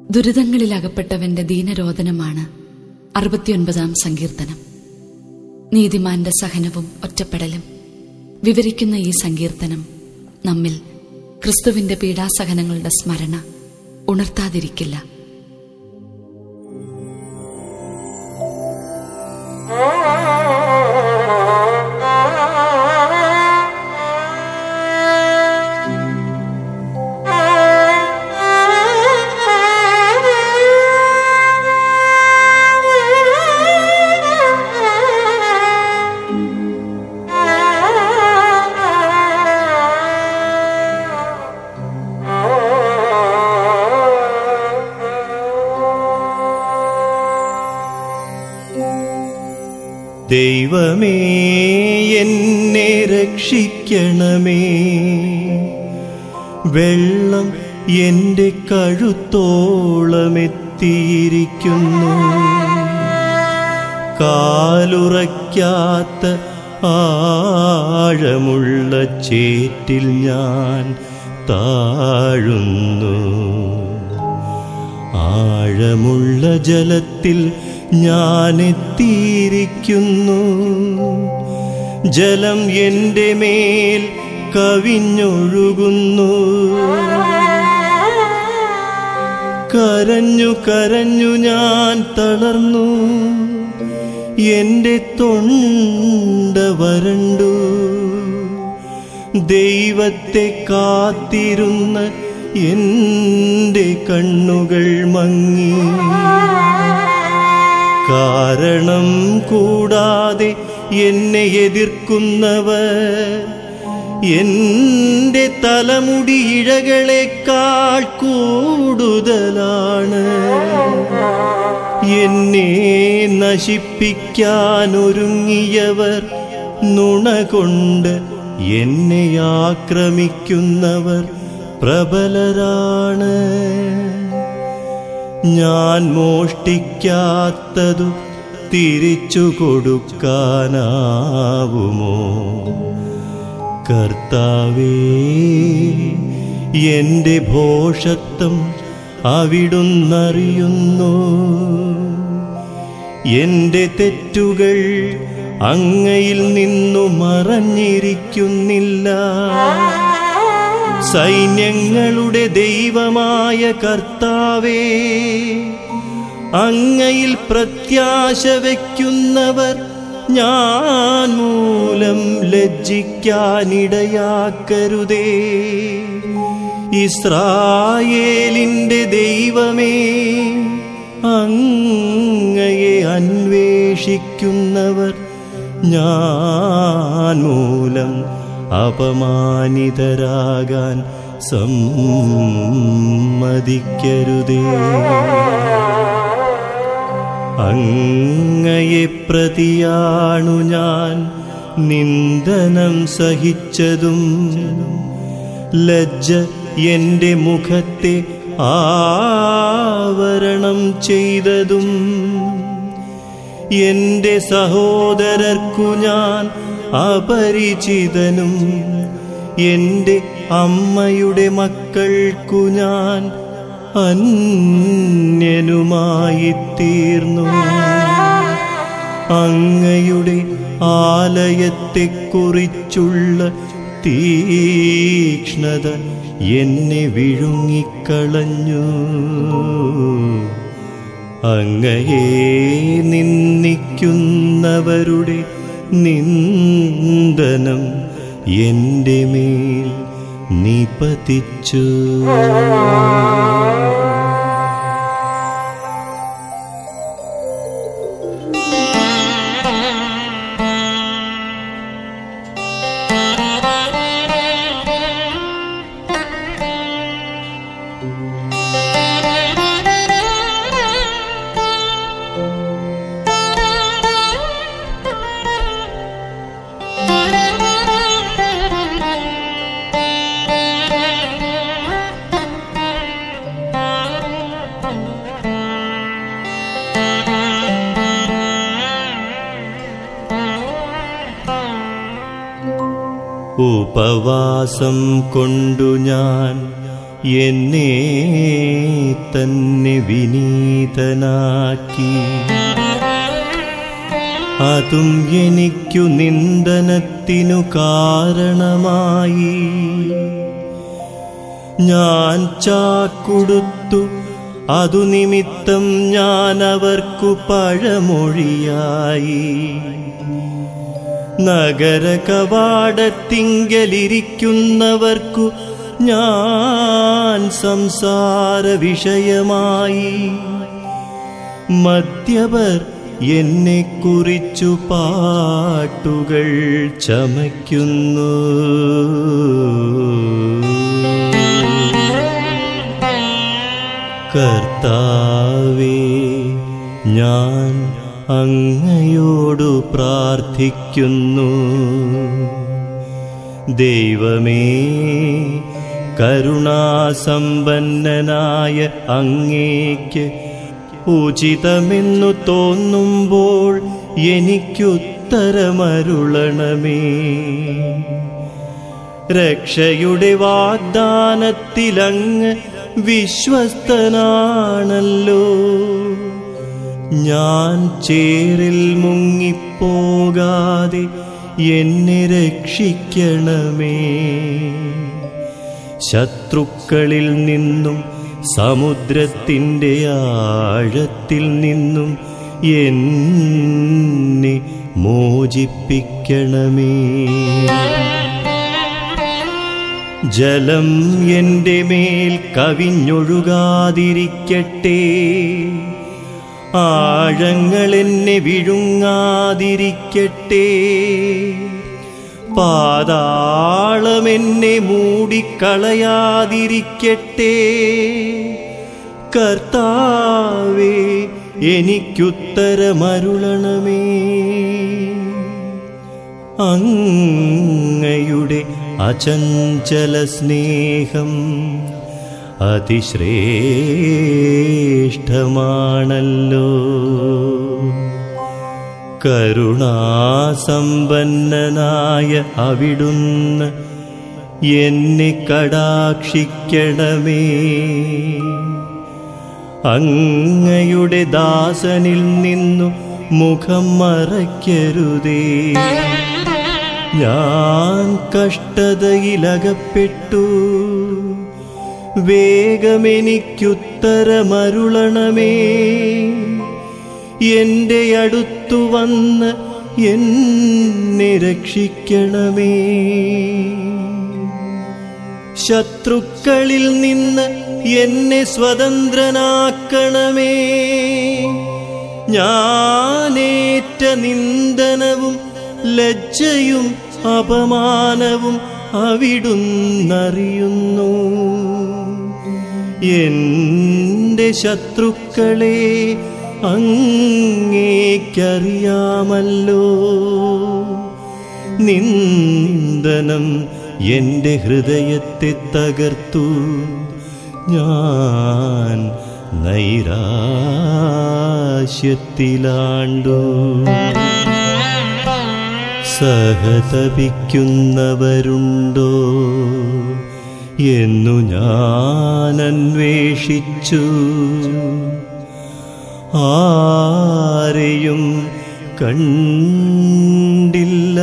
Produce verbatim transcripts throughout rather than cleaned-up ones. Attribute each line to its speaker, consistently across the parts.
Speaker 1: ദുരിതങ്ങളിലകപ്പെട്ടവന്റെ ദീനരോദനമാണ് അറുപത്തിയൊൻപതാം സങ്കീർത്തനം. നീതിമാന്റെ സഹനവും ഒറ്റപ്പെടലും വിവരിക്കുന്ന ഈ സങ്കീർത്തനം നമ്മിൽ ക്രിസ്തുവിന്റെ പീഡാസഹനങ്ങളുടെ സ്മരണ ഉണർത്താതിരിക്കില്ല.
Speaker 2: ദൈവമേ, എന്നെ രക്ഷിക്കണമേ. വെള്ളം എൻ്റെ കഴുത്തോളമെത്തിയിരിക്കുന്നു. കാലുറയ്ക്കാത്ത ആഴമുള്ള ചേറ്റിൽ ഞാൻ താഴുന്നു. ആഴമുള്ള ജലത്തിൽ ഞാൻ എത്തിയിരിക്കുന്നു. ജലം എൻ്റെ മേൽ കവിഞ്ഞൊഴുകുന്നു. കരഞ്ഞു കരഞ്ഞു ഞാൻ തളർന്നു. എൻ്റെ തൊണ്ട വരണ്ടു. ദൈവത്തെ കാത്തിരുന്ന എൻ്റെ കണ്ണുകൾ മങ്ങി. കാരണം കൂടാതെ എന്നെ എതിർക്കുന്നവർ എൻ്റെ തലമുടി ഇഴകളേക്കാൾ കൂടുതലാണ്. എന്നെ നശിപ്പിക്കാനൊരുങ്ങിയവർ, നുണ കൊണ്ട് എന്നെ ആക്രമിക്കുന്നവർ പ്രബലരാണ്. ഞാൻ മോഷ്ടിക്കാത്തതു തിരിച്ചു കൊടുക്കാനാവുമോ? കർത്താവേ, എൻ്റെ ഭോഷത്വം അവിടുന്നറിയുന്നു. എൻ്റെ തെറ്റുകൾ അങ്ങയിൽ നിന്നു മറഞ്ഞിരിക്കുന്നില്ല. സൈന്യങ്ങളുടെ ദൈവമായ കർത്താവേ, അങ്ങയിൽ പ്രത്യാശ വയ്ക്കുന്നവർ ഞാൻ മൂലം ലജ്ജിക്കാനിടയാക്കരുതേ. ഇസ്രായേലിന്റെ ദൈവമേ, അങ്ങയെ അന്വേഷിക്കുന്നവർ ഞാൻ മൂലം അപമാനിതരാകാൻ സമ്മതിക്കരുതേ. അങ്ങയെ പ്രതിയാണു ഞാൻ നിന്ദനം സഹിച്ചതും, ലജ്ജ എൻ്റെ മുഖത്തെ ആവരണം ചെയ്തതും. എൻ്റെ സഹോദരർക്കു ഞാൻ അപരിചിതനും, എൻ്റെ അമ്മയുടെ മക്കൾക്കു ഞാൻ അന്യനുമായി തീർന്നു. അങ്ങയുടെ ആലയത്തെക്കുറിച്ചുള്ള തീക്ഷ്ണത എന്നെ വിഴുങ്ങിക്കളഞ്ഞു. അങ്ങയെ നിന്ദിക്കുന്നവരുടെ നിന്ദനം എൻ്റെ മേൽ നിപതിച്ചു. ഉപവാസം കൊണ്ടു ഞാൻ എന്നെ തന്നെ വിനീതനാക്കി. അതും എനിക്കു നിന്ദനത്തിനു കാരണമായി. ഞാൻ ചാക്കുടുത്തു, അതു നിമിത്തം ഞാൻ അവർക്കു പഴമൊഴിയായി. നഗര കവാടത്തിങ്കലിരിക്കുന്നവർക്കു ഞാൻ സംസാര വിഷയമായി. മദ്യപർ എന്നെക്കുറിച്ചു പാട്ടുകൾ ചമയ്ക്കുന്നു. കർത്താവേ, ഞാൻ അങ്ങയോടു പ്രാർത്ഥിക്കുന്നു. ദൈവമേ, കരുണാസമ്പന്നനായ അങ്ങേക്ക് ഉചിതമെന്നു തോന്നുമ്പോൾ എനിക്കുത്തരമരുളണമേ. രക്ഷയുടെ വാഗ്ദാനത്തിലങ്ങ് വിശ്വസ്തനാണല്ലോ. ഞാൻ ചേറിൽ മുങ്ങിപ്പോകാതെ എന്നെ രക്ഷിക്കണമേ. ശത്രുക്കളിൽ നിന്നും സമുദ്രത്തിൻ്റെ ആഴത്തിൽ നിന്നും എന്നെ മോചിപ്പിക്കണമേ. ജലം എൻ്റെ മേൽ കവിഞ്ഞൊഴുകാതിരിക്കട്ടെ. ആഴങ്ങൾ എന്നെ വിഴുങ്ങാതിരിക്കട്ടെ. പാതാളം എന്നെ മൂടിക്കളയാതിരിക്കട്ടെ. കർത്താവേ, എനിക്കുത്തരമരുളണമേ. അങ്ങയുടെ അചഞ്ചല സ്നേഹം അതിശ്രേഷ്ഠമാണല്ലോ. കരുണാസമ്പന്നനായ അവിടുന്ന് എന്നെ കടാക്ഷിക്കണമേ. അങ്ങയുടെ ദാസനിൽ നിന്നു മുഖം മറയ്ക്കരുതേ. ഞാൻ കഷ്ടതയിലകപ്പെട്ടു. വേഗമെനിക്കുത്തരമരുളണമേ. എന്റെ അടുത്തു വന്ന് എന്നെ രക്ഷിക്കണമേ. ശത്രുക്കളിൽ നിന്ന് എന്നെ സ്വതന്ത്രനാക്കണമേ. ഞാനേറ്റ നിന്ദനവും ലജ്ജയും അപമാനവും അവിടുന്നറിയുന്നു. എന്റെ ശത്രുക്കളെ അങ്ങേക്കറിയാമല്ലോ. നിന്ദനം എന്റെ ഹൃദയത്തെ തകർത്തു. ഞാൻ നൈരാശ്യത്തിലാണ്ടു. സഹതപിക്കുന്നവരുണ്ടോ എന്നു ഞാൻ അന്വേഷിച്ചു. ആരെയും കണ്ടില്ല.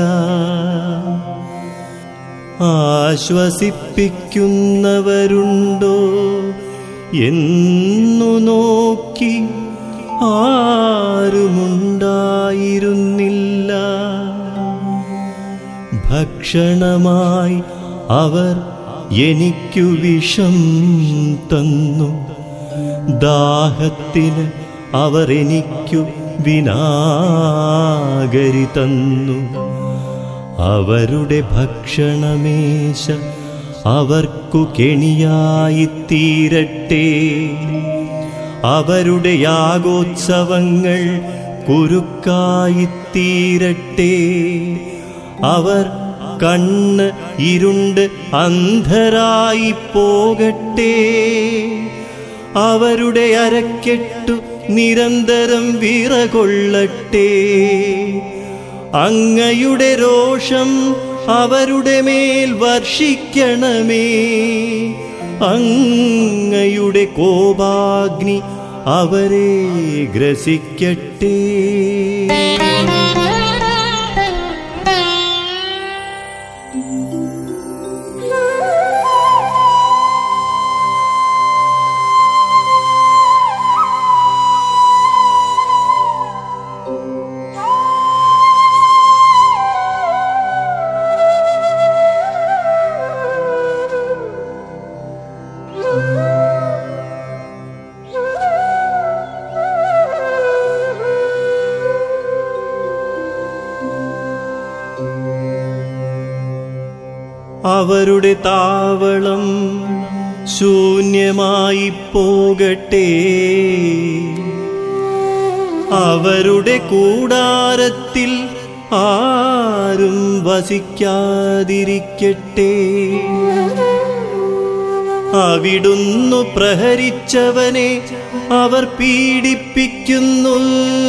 Speaker 2: ആശ്വസിപ്പിക്കുന്നവരുണ്ടോ എന്നു നോക്കി. ആരുമുണ്ടായിരുന്നില്ല. ഭക്ഷണമായി അവർ എനിക്കു വിഷം തന്നു. ദാഹത്തിന് അവർ എനിക്കു വിനാഗരി തന്നു. അവരുടെ ഭക്ഷണമേശ അവർക്കു കെണിയായിത്തീരട്ടെ. അവരുടെ യാഗോത്സവങ്ങൾ കുരുക്കായിത്തീരട്ടെ. അവർ കണ്ണ് ഇരുണ്ട് അന്ധരായി പോകട്ടെ. അവരുടെ അരക്കെട്ടു നിരന്തരം വിറകൊള്ളട്ടെ. അങ്ങയുടെ രോഷം അവരുടെ മേൽ വർഷിക്കണമേ. അങ്ങയുടെ കോപാഗ്നി അവരെ ഗ്രസിക്കട്ടെ. അവരുടെ താവളം ശൂന്യമായി പോകട്ടെ. അവരുടെ കൂടാരത്തിൽ ആരും വസിക്കാതിരിക്കട്ടെ. അവിടുന്നു പ്രഹരിച്ചവനെ അവർ പീഡിപ്പിക്കുന്നു.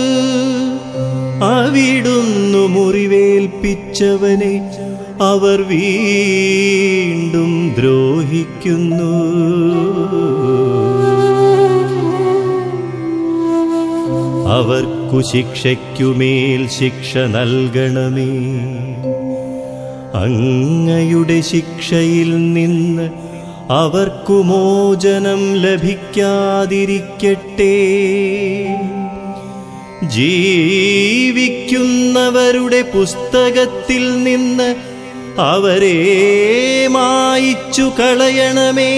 Speaker 2: അവിടുന്നു മുറിവേൽപ്പിച്ചവനെ അവർ വീണ്ടും ദ്രോഹിക്കുന്നു. അവർക്കു ശിക്ഷയ്ക്കുമേൽ ശിക്ഷ നൽകണമേ. അങ്ങയുടെ ശിക്ഷയിൽ നിന്ന് അവർക്കു മോചനം ലഭിക്കാതിരിക്കട്ടെ. ജീവിക്കുന്നവരുടെ പുസ്തകത്തിൽ നിന്ന് അവരെ മായിച്ചു കളയണമേ.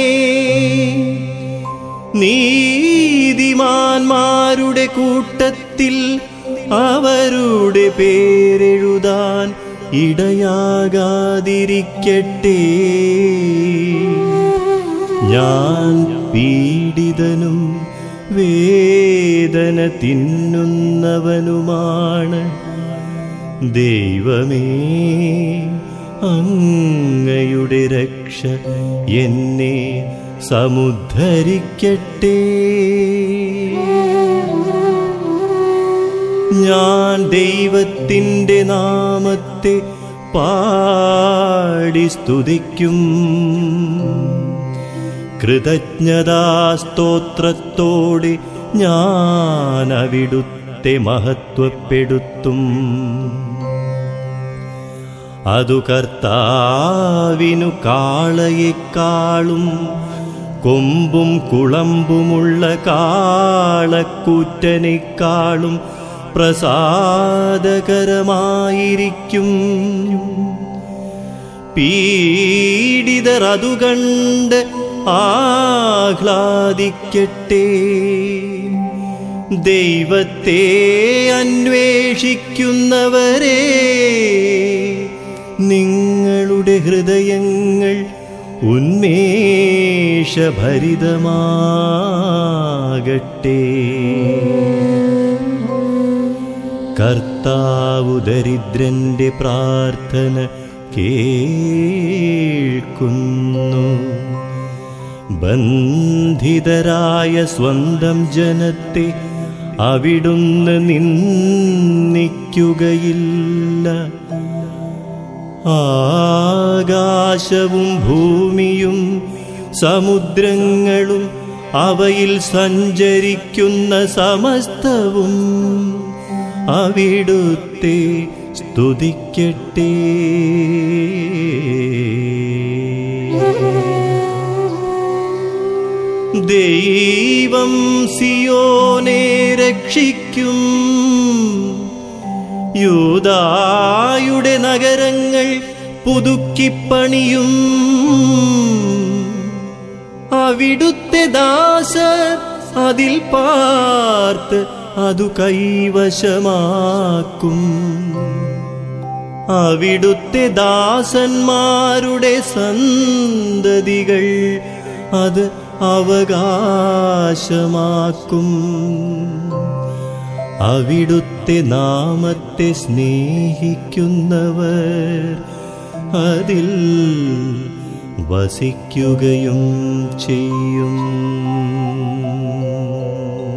Speaker 2: നീതിമാന്മാരുടെ കൂട്ടത്തിൽ അവരുടെ പേരെഴുതാൻ ഇടയാകാതിരിക്കട്ടെ. ഞാൻ പീഡിതനും വേദന തിന്നുന്നവനുമാണ്. ദൈവമേ, അങ്ങയുടെ രക്ഷ എന്നെ സമുദ്ധരിക്കട്ടെ. ഞാൻ ദൈവത്തിൻ്റെ നാമത്തെ പാടി സ്തുതിക്കും. കൃതജ്ഞതാസ്തോത്രത്തോടെ ഞാൻ അവിടുത്തെ മഹത്വപ്പെടുത്തും. അതു കർത്താവിനു കാളയെക്കാളും കൊമ്പും കുളമ്പുമുള്ള കാളക്കൂറ്റനേക്കാളും പ്രസാദകരമായിരിക്കും. പീഡിതർ അതുകണ്ട് ആഹ്ലാദിക്കട്ടെ. ദൈവത്തെ അന്വേഷിക്കുന്നവരെ, നിങ്ങളുടെ ഹൃദയങ്ങൾ ഉന്മേഷഭരിതമാകട്ടെ. കർത്താവു ദരിദ്രന്റെ പ്രാർത്ഥന കേൾക്കുന്നു. ബന്ധിതരായ സ്വന്തം ജനത്തെ അവിടുന്ന് നിന്ദിക്കുകയില്ല. ആകാശവും ഭൂമിയും സമുദ്രങ്ങളും അവയിൽ സഞ്ചരിക്കുന്ന സമസ്തവും അവിടുത്തെ സ്തുതിക്കട്ടെ. ദൈവം സിയോനെ രക്ഷിക്കും. യൂദായുടെ നഗരങ്ങൾ പുതുക്കിപ്പണിയും. അവിടുത്തെ ദാസർ അതിൽ പാർത്ത് അതു കൈവശമാക്കും. അവിടുത്തെ ദാസന്മാരുടെ സന്തതികൾ അത് അവകാശമാക്കും. അവിടുത്തെ നാമത്തെ സ്നേഹിക്കുന്നവർ അതിൽ വസിക്കുകയും ചെയ്യും.